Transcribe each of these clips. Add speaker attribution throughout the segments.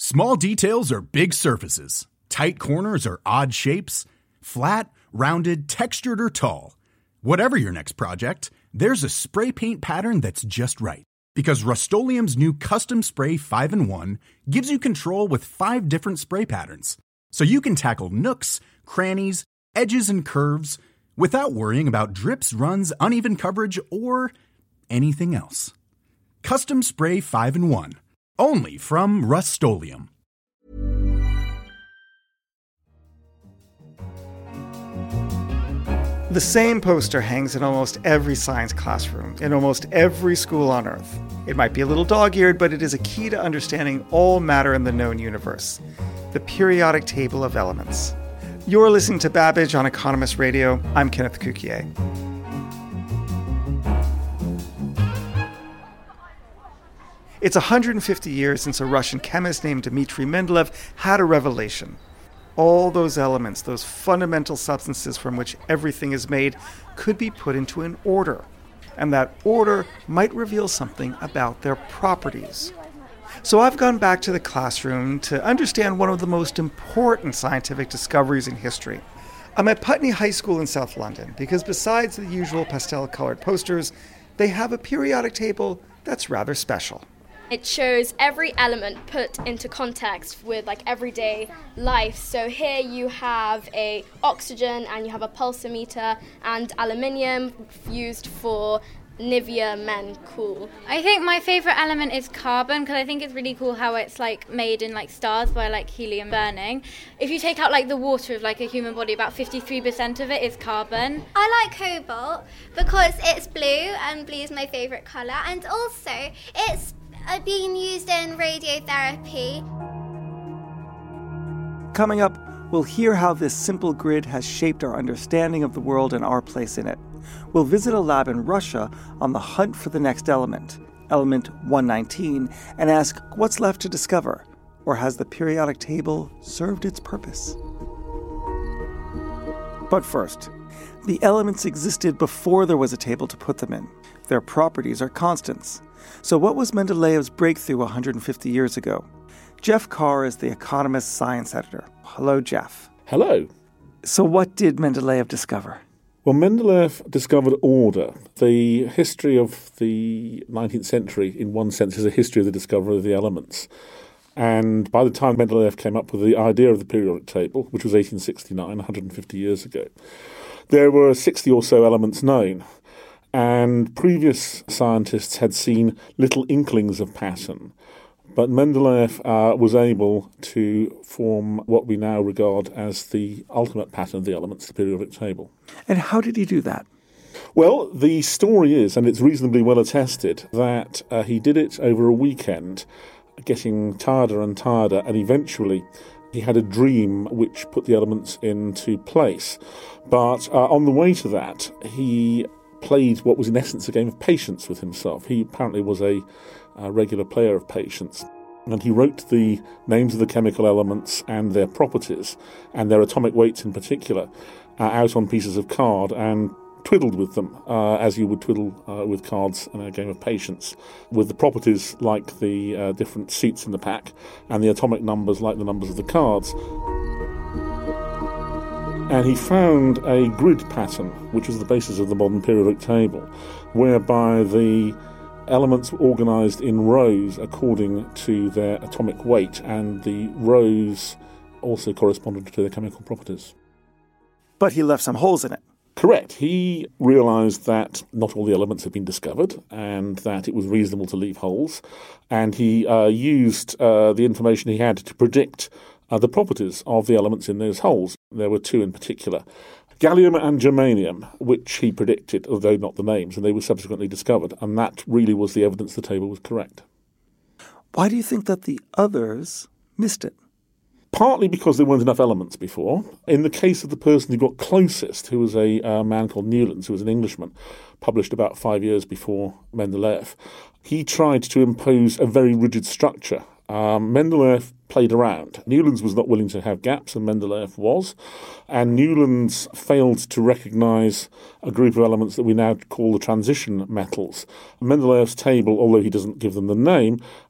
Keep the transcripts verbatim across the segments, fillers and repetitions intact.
Speaker 1: Small details are big surfaces. Tight corners are odd shapes. Flat, rounded, textured, or tall. Whatever your next project, there's a spray paint pattern that's just right. Because Rust-Oleum's new Custom Spray five in one gives you control with five different spray patterns. So you can tackle nooks, crannies, edges, and curves without worrying about drips, runs, uneven coverage, or anything else. Custom Spray five in one. Only from Rust-Oleum.
Speaker 2: The same poster hangs in almost every science classroom, in almost every school on Earth. It might be a little dog-eared, but it is a key to understanding all matter in the known universe. The periodic table of elements. You're listening to Babbage on Economist Radio. I'm Kenneth Cukier. It's one hundred fifty years since a Russian chemist named Dmitry Mendeleev had a revelation. All those elements, those fundamental substances from which everything is made, could be put into an order. And that order might reveal something about their properties. So I've gone back to the classroom to understand one of the most important scientific discoveries in history. I'm at Putney High School in South London because besides the usual pastel-colored posters, they have a periodic table that's rather special.
Speaker 3: It shows every element put into context with like everyday life. So here you have a oxygen and you have a pulsometer and aluminium used for Nivea Men Cool.
Speaker 4: I think my favourite element is carbon because I think it's really cool how it's like made in like stars by like helium burning. If you take out like the water of like a human body, about fifty-three percent of it is carbon.
Speaker 5: I like cobalt because it's blue and blue is my favourite colour, and also it's uh, being used in radiotherapy.
Speaker 2: Coming up, we'll hear how this simple grid has shaped our understanding of the world and our place in it. We'll visit a lab in Russia on the hunt for the next element, element one nineteen, and ask what's left to discover, or has the periodic table served its purpose? But first, the elements existed before there was a table to put them in. Their properties are constants. So what was Mendeleev's breakthrough one hundred fifty years ago? Jeff Carr is the Economist science editor. Hello, Jeff.
Speaker 6: Hello.
Speaker 2: So what did Mendeleev discover?
Speaker 6: Well, Mendeleev discovered order. The history of the nineteenth century, in one sense, is a history of the discovery of the elements. And by the time Mendeleev came up with the idea of the periodic table, which was eighteen sixty-nine, one hundred fifty years ago, there were sixty or so elements known. And previous scientists had seen little inklings of pattern. But Mendeleev uh, was able to form what we now regard as the ultimate pattern of the elements, the periodic table.
Speaker 2: And how did he do that?
Speaker 6: Well, the story is, and it's reasonably well attested, that uh, he did it over a weekend, getting tireder and tireder, and eventually he had a dream which put the elements into place. But uh, on the way to that, he played what was in essence a game of patience with himself. He apparently was a, a regular player of patience. And he wrote the names of the chemical elements and their properties, and their atomic weights in particular, uh, out on pieces of card and twiddled with them, uh, as you would twiddle uh, with cards in a game of patience, with the properties like the uh, different suits in the pack, and the atomic numbers like the numbers of the cards. And he found a grid pattern, which was the basis of the modern periodic table, whereby the elements were organised in rows according to their atomic weight, and the rows also corresponded to their chemical properties.
Speaker 2: But he left some holes in it.
Speaker 6: Correct. He realised that not all the elements had been discovered and that it was reasonable to leave holes, and he uh, used uh, the information he had to predict uh, the properties of the elements in those holes. There were two in particular, gallium and germanium, which he predicted, although not the names, and they were subsequently discovered, and that really was the evidence the table was correct.
Speaker 2: Why do you think that the others missed it?
Speaker 6: Partly because there weren't enough elements before. In the case of the person who got closest, who was a uh, man called Newlands, who was an Englishman, published about five years before Mendeleev, he tried to impose a very rigid structure. Um, Mendeleev played around. Newlands was not willing to have gaps, and Mendeleev was. And Newlands failed to recognise a group of elements that we now call the transition metals. Mendeleev's table, although he doesn't give them the name,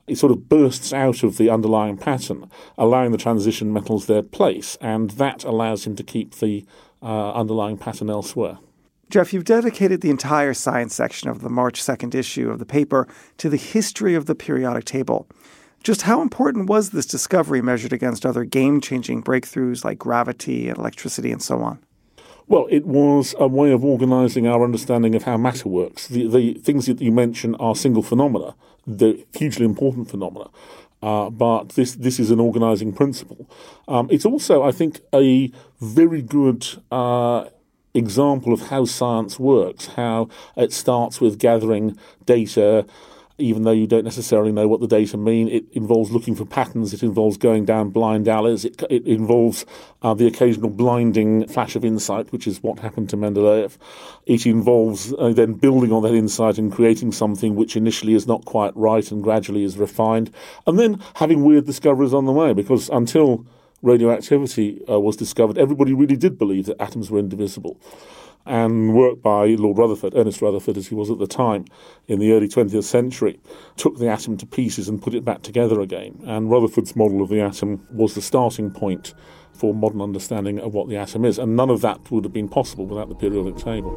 Speaker 6: it sort of bursts out of the underlying pattern, allowing the transition metals their place, and that allows him to keep the uh, underlying pattern elsewhere.
Speaker 2: Jeff, you've dedicated the entire science section of the March second issue of the paper to the history of the periodic table. Just how important was this discovery measured against other game-changing breakthroughs like gravity and electricity and so on?
Speaker 6: Well, it was a way of organising our understanding of how matter works. The, the things that you mention are single phenomena. They're hugely important phenomena. Uh, but this this is an organising principle. Um, it's also, I think, a very good uh, example of how science works, how it starts with gathering data, even though you don't necessarily know what the data mean. It involves looking for patterns. It involves going down blind alleys. It, it involves uh, the occasional blinding flash of insight, which is what happened to Mendeleev. It involves uh, then building on that insight and creating something which initially is not quite right and gradually is refined, and then having weird discoveries on the way, because until radioactivity uh, was discovered, everybody really did believe that atoms were indivisible. And work by Lord Rutherford, Ernest Rutherford as he was at the time, in the early twentieth century, took the atom to pieces and put it back together again. And Rutherford's model of the atom was the starting point for modern understanding of what the atom is. And none of that would have been possible without the periodic table.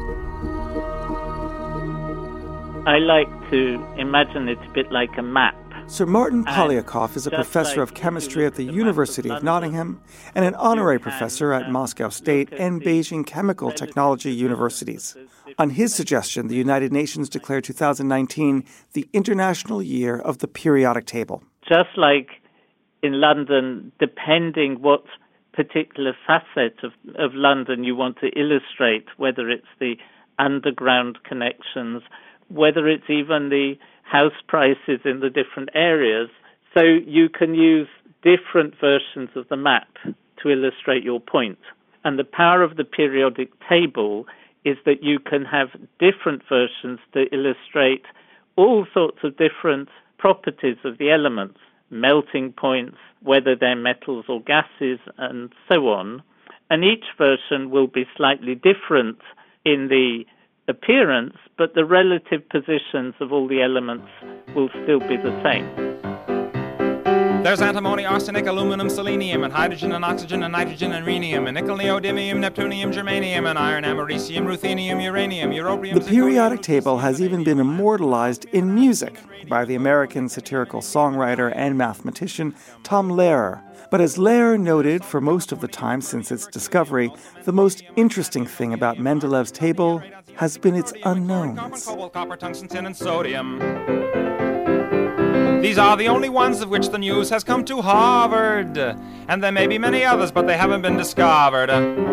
Speaker 7: I like to imagine it a bit like a map.
Speaker 2: Sir Martin Polyakov is a professor of chemistry at the University of Nottingham and an honorary professor at Moscow State and Beijing Chemical Technology Universities. On his suggestion, the United Nations declared two thousand nineteen the International Year of the Periodic Table.
Speaker 7: Just like in London, depending what particular facet of, of London you want to illustrate, whether it's the underground connections, whether it's even the house prices in the different areas. So you can use different versions of the map to illustrate your point. And the power of the periodic table is that you can have different versions to illustrate all sorts of different properties of the elements, melting points, whether they're metals or gases, and so on. And each version will be slightly different in the appearance, but the relative positions of all the elements will still be the same.
Speaker 8: There's antimony, arsenic, aluminum, selenium, and hydrogen and oxygen and nitrogen and rhenium, and nickel, neodymium, neptunium, germanium, and iron, americium, ruthenium, uranium, europium.
Speaker 2: The periodic table has even been immortalized in music by the American satirical songwriter and mathematician Tom Lehrer. But as Lehrer noted, for most of the time since its discovery, the most interesting thing about Mendelev's table has been its unknowns.
Speaker 8: Cobalt, copper, tungsten, tin, and sodium. These are the only ones of which the news has come to Harvard. And there may be many others, but they haven't been discovered.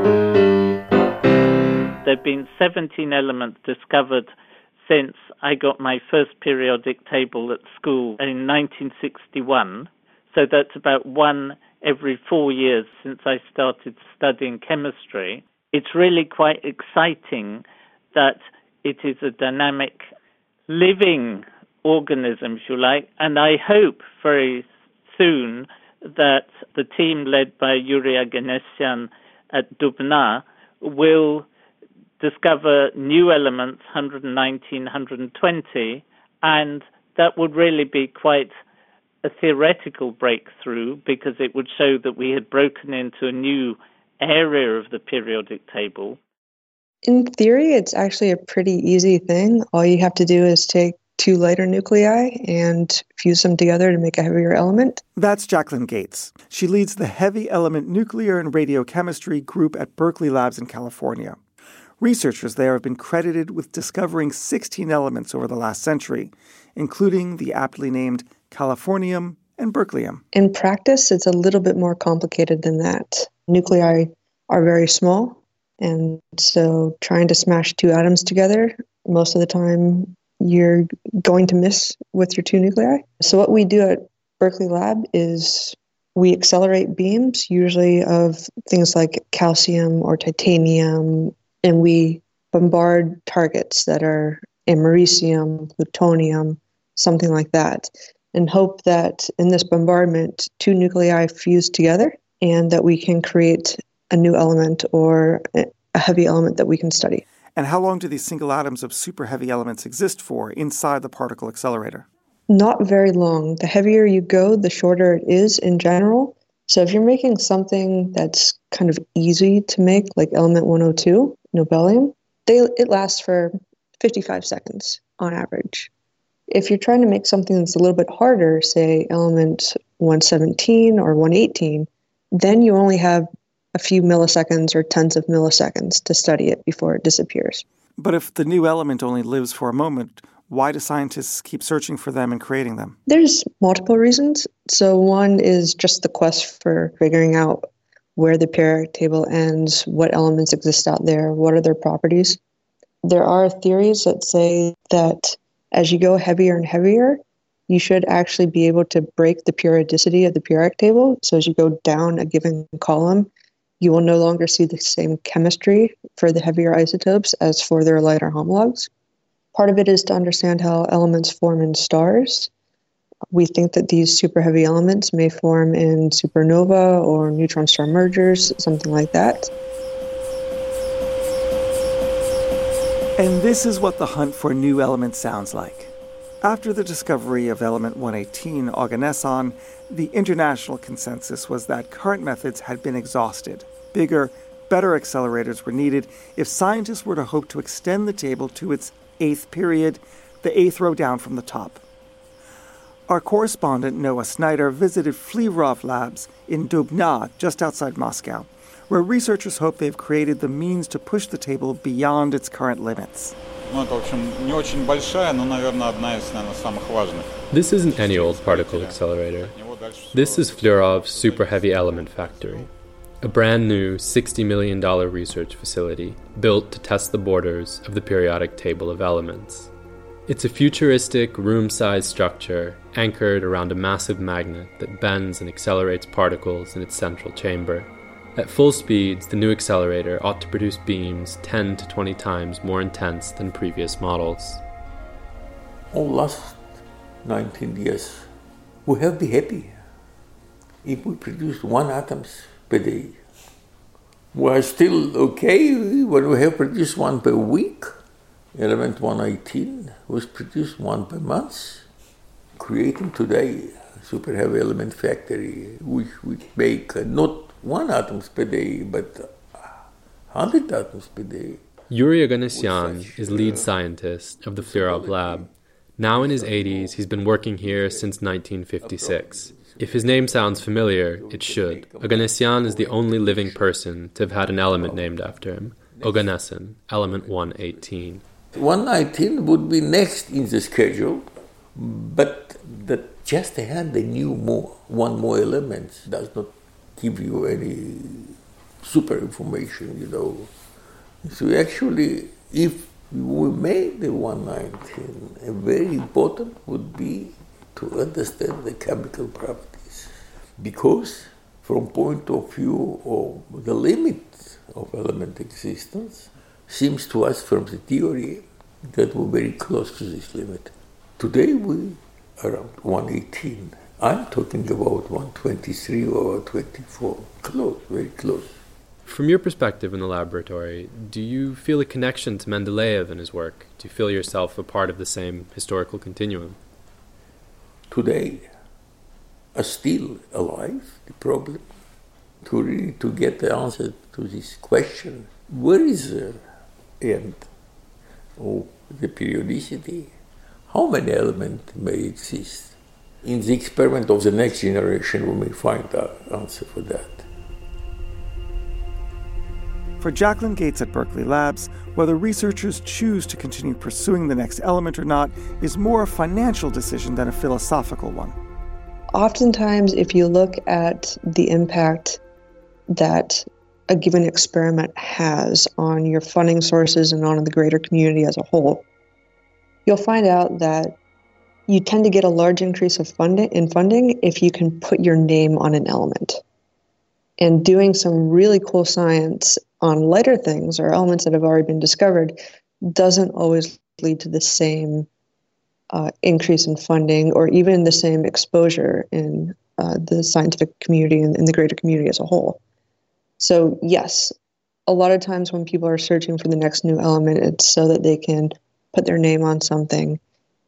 Speaker 7: There have been seventeen elements discovered since I got my first periodic table at school in nineteen sixty-one. So that's about one every four years since I started studying chemistry. It's really quite exciting that it is a dynamic, living organism, if you like, and I hope very soon that the team led by Yuri Aganesian at Dubna will discover new elements, one hundred nineteen, one hundred twenty, and that would really be quite a theoretical breakthrough, because it would show that we had broken into a new area of the periodic table.
Speaker 9: In theory, it's actually a pretty easy thing. All you have to do is take two lighter nuclei and fuse them together to make a heavier element.
Speaker 2: That's Jacqueline Gates. She leads the Heavy Element Nuclear and Radiochemistry group at Berkeley Labs in California. Researchers there have been credited with discovering sixteen elements over the last century, including the aptly named californium and berkelium.
Speaker 9: In practice, it's a little bit more complicated than that. Nuclei are very small, and so trying to smash two atoms together, most of the time you're going to miss with your two nuclei. So what we do at Berkeley Lab is we accelerate beams, usually of things like calcium or titanium, and we bombard targets that are americium, plutonium, something like that, and hope that in this bombardment, two nuclei fuse together and that we can create a new element or a heavy element that we can study.
Speaker 2: And how long do these single atoms of super heavy elements exist for inside the particle accelerator?
Speaker 9: Not very long. The heavier you go, the shorter it is in general. So if you're making something that's kind of easy to make, like element one oh two, nobelium, they, it lasts for fifty-five seconds on average. If you're trying to make something that's a little bit harder, say element one seventeen or one eighteen, then you only have a few milliseconds or tens of milliseconds to study it before it disappears.
Speaker 2: But if the new element only lives for a moment, why do scientists keep searching for them and creating them?
Speaker 9: There's multiple reasons. So one is just the quest for figuring out where the periodic table ends, what elements exist out there, what are their properties. There are theories that say that as you go heavier and heavier, you should actually be able to break the periodicity of the periodic table. So as you go down a given column, you will no longer see the same chemistry for the heavier isotopes as for their lighter homologs. Part of it is to understand how elements form in stars. We think that these super heavy elements may form in supernova or neutron star mergers, something like that.
Speaker 2: And this is what the hunt for new elements sounds like. After the discovery of element one eighteen, oganesson, the international consensus was that current methods had been exhausted. Bigger, better accelerators were needed if scientists were to hope to extend the table to its eighth period, the eighth row down from the top. Our correspondent Noah Snyder visited Flerov Labs in Dubna, just outside Moscow, where researchers hope they've created the means to push the table beyond its current limits.
Speaker 10: This is an annual particle accelerator. This is Flerov's Super Heavy Element Factory, a brand new sixty million dollars research facility built to test the borders of the periodic table of elements. It's a futuristic, room-sized structure anchored around a massive magnet that bends and accelerates particles in its central chamber. At full speeds, the new accelerator ought to produce beams ten to twenty times more intense than previous models.
Speaker 11: All last nineteen years, we have to be happy if we produce one atoms per day. We are still okay when we have produced one per week. Element one eighteen was produced one per month. Creating today a super heavy element factory, which we make not one atoms per day, but one hundred atoms per day.
Speaker 10: Yuri Oganessian is lead scientist of the Flerov lab. Now in his eighties, he's been working here since nineteen fifty-six. If his name sounds familiar, it should. Oganessian is the only living person to have had an element named after him, Oganesson, element one eighteen.
Speaker 11: one nineteen would be next in the schedule, but that just to add the new more, one more element does not give you any super information, you know. So actually, if we made the one nineteen, a very important would be to understand the chemical properties. Because from point of view of the limit of element existence, seems to us from the theory that we're very close to this limit. Today we are around one eighteen. I'm talking about one twenty-three or twenty-four. Close, very close.
Speaker 10: From your perspective in the laboratory, do you feel a connection to Mendeleev and his work? Do you feel yourself a part of the same historical continuum?
Speaker 11: Today, are still alive, the problem, to really to get the answer to this question. Where is the end of the periodicity? How many elements may exist? In the experiment of the next generation, we may find the answer for that.
Speaker 2: For Jacqueline Gates at Berkeley Labs, whether researchers choose to continue pursuing the next element or not is more a financial decision than a philosophical one.
Speaker 9: Oftentimes, if you look at the impact that a given experiment has on your funding sources and on the greater community as a whole, you'll find out that you tend to get a large increase of funding in funding if you can put your name on an element. And doing some really cool science on lighter things or elements that have already been discovered doesn't always lead to the same uh, increase in funding or even the same exposure in uh, the scientific community and in the greater community as a whole. So yes, a lot of times when people are searching for the next new element, it's so that they can put their name on something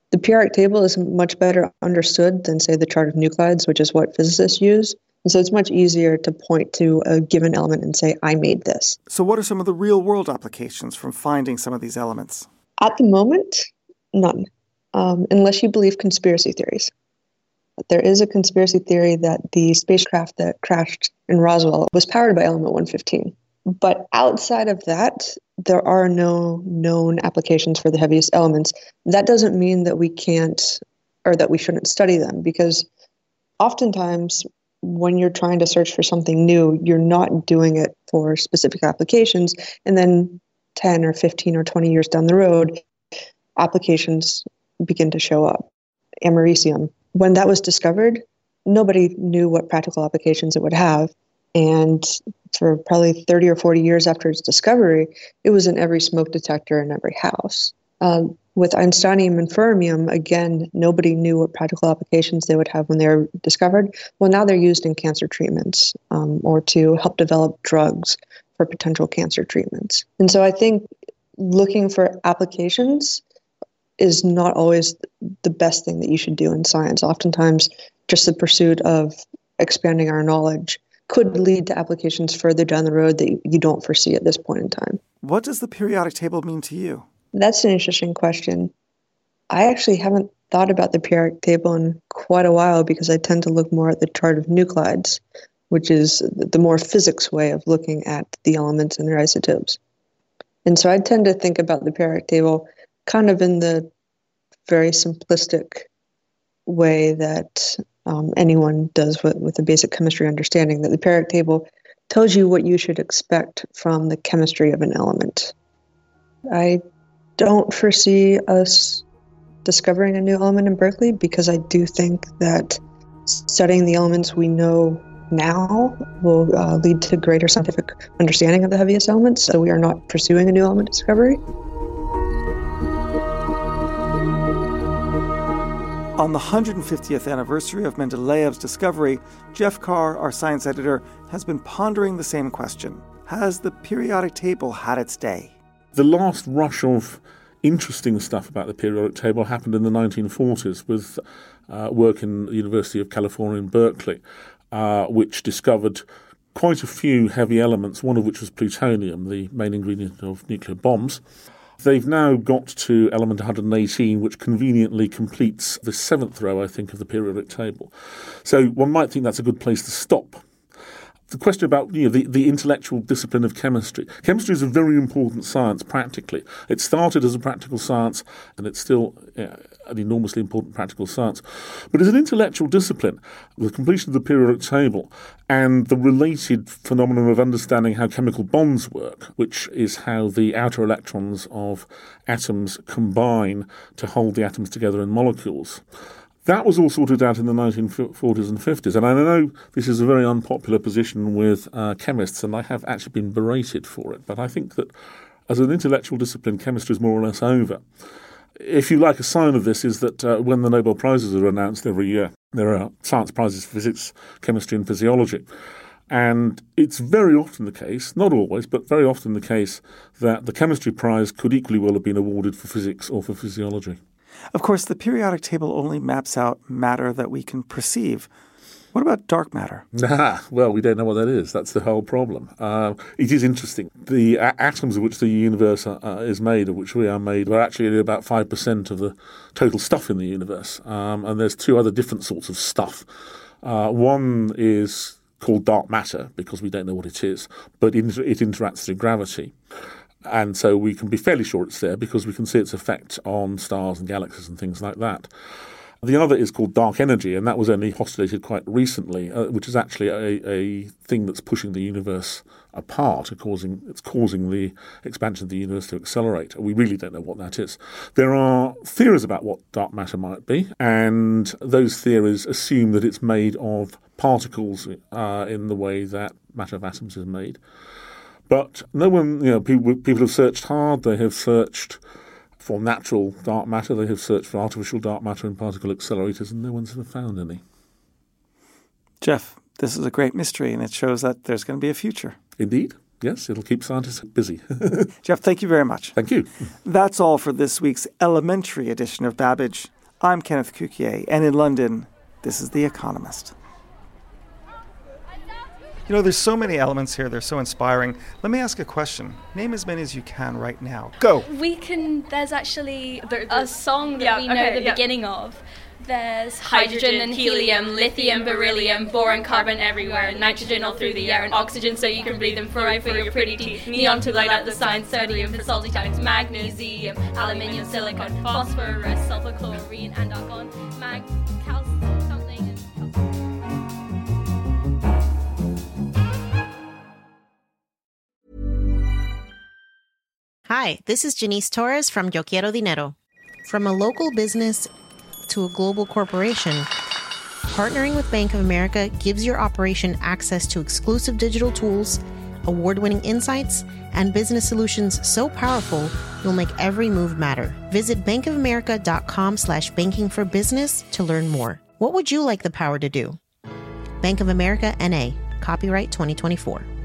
Speaker 9: The periodic table is much better understood than, say, the chart of nuclides, which is what physicists use. And so it's much easier to point to a given element and say, I made this.
Speaker 2: So what are some of the real-world applications from finding some of these elements?
Speaker 9: At the moment, none, um, unless you believe conspiracy theories. There is a conspiracy theory that the spacecraft that crashed in Roswell was powered by element one fifteen. But outside of that, there are no known applications for the heaviest elements. That doesn't mean that we can't or that we shouldn't study them, because oftentimes when you're trying to search for something new, you're not doing it for specific applications. And then ten or fifteen or twenty years down the road, applications begin to show up. Americium, when that was discovered, nobody knew what practical applications it would have. And for probably thirty or forty years after its discovery, it was in every smoke detector in every house. Um, with Einsteinium and fermium, again, nobody knew what practical applications they would have when they were discovered. Well, now they're used in cancer treatments um, or to help develop drugs for potential cancer treatments. And so I think looking for applications is not always the best thing that you should do in science. Oftentimes, just the pursuit of expanding our knowledge could lead to applications further down the road that you don't foresee at this point in time.
Speaker 2: What does the periodic table mean to you?
Speaker 9: That's an interesting question. I actually haven't thought about the periodic table in quite a while because I tend to look more at the chart of nuclides, which is the more physics way of looking at the elements and their isotopes. And so I tend to think about the periodic table kind of in the very simplistic way that um, anyone does with, with a basic chemistry understanding, that the periodic table tells you what you should expect from the chemistry of an element. I don't foresee us discovering a new element in Berkeley because I do think that studying the elements we know now will uh, lead to greater scientific understanding of the heaviest elements, so we are not pursuing a new element discovery.
Speaker 2: On the one hundred fiftieth anniversary of Mendeleev's discovery, Jeff Carr, our science editor, has been pondering the same question. Has the periodic table had its day?
Speaker 6: The last rush of interesting stuff about the periodic table happened in the nineteen forties with uh, work in the University of California in Berkeley, uh, which discovered quite a few heavy elements, one of which was plutonium, the main ingredient of nuclear bombs. They've now got to element one hundred eighteen, which conveniently completes the seventh row, I think, of the periodic table. So one might think that's a good place to stop. The question about you know, the, the intellectual discipline of chemistry. Chemistry is a very important science practically. It started as a practical science, and it's still uh, an enormously important practical science. But as an intellectual discipline, the completion of the periodic table and the related phenomenon of understanding how chemical bonds work, which is how the outer electrons of atoms combine to hold the atoms together in molecules, that was all sorted out in the nineteen forties and fifties. And I know this is a very unpopular position with uh, chemists, and I have actually been berated for it. But I think that as an intellectual discipline, chemistry is more or less over. If you like, a sign of this is that uh, when the Nobel Prizes are announced every year, there are science prizes for physics, chemistry and physiology. And it's very often the case, not always, but very often the case, that the chemistry prize could equally well have been awarded for physics or for physiology.
Speaker 2: Of course, the periodic table only maps out matter that we can perceive. What about dark matter?
Speaker 6: Ah, well, we don't know what that is. That's the whole problem. Uh, it is interesting. The a- atoms of which the universe uh, is made, of which we are made, are actually about five percent of the total stuff in the universe. Um, and there's two other different sorts of stuff. Uh, one is called dark matter, because we don't know what it is, but it, it interacts through gravity. And so we can be fairly sure it's there because we can see its effect on stars and galaxies and things like that. The other is called dark energy, and that was only postulated quite recently, uh, which is actually a, a thing that's pushing the universe apart. It's causing, it's causing the expansion of the universe to accelerate. We really don't know what that is. There are theories about what dark matter might be, and those theories assume that it's made of particles uh, in the way that matter of atoms is made. But no one, you know, people, people have searched hard. They have searched for natural dark matter. They have searched for artificial dark matter in particle accelerators, and no one's ever found any.
Speaker 2: Jeff, this is a great mystery, and it shows that there's going to be a future.
Speaker 6: Indeed. Yes, it'll keep scientists busy.
Speaker 2: Jeff, thank you very much.
Speaker 6: Thank you.
Speaker 2: That's all for this week's elementary edition of Babbage. I'm Kenneth Cukier, and in London, this is The Economist. You know, there's so many elements here. They're so inspiring. Let me ask a question. Name as many as you can right now. Go.
Speaker 12: We can, there's actually
Speaker 13: there,
Speaker 12: a song that
Speaker 13: yeah,
Speaker 12: we know
Speaker 13: okay,
Speaker 12: the
Speaker 13: yeah.
Speaker 12: beginning of. There's
Speaker 13: hydrogen,
Speaker 12: hydrogen and helium, lithium, beryllium, boron, carbon everywhere, nitrogen all through the air, and oxygen so you can breathe and fluoride for your pretty teeth, neon to light up the sign, sodium for salty times, magnesium, aluminium, silicon, phosphorus, sulfur, chlorine, and argon, mag, cal, something, and
Speaker 14: Hi, this is Janice Torres from Yo Quiero Dinero. From a local business to a global corporation, partnering with Bank of America gives your operation access to exclusive digital tools, award-winning insights, and business solutions so powerful you'll make every move matter. Visit bankofamerica.com slash banking for business to learn more. What would you like the power to do? Bank of America, N A. Copyright twenty twenty-four.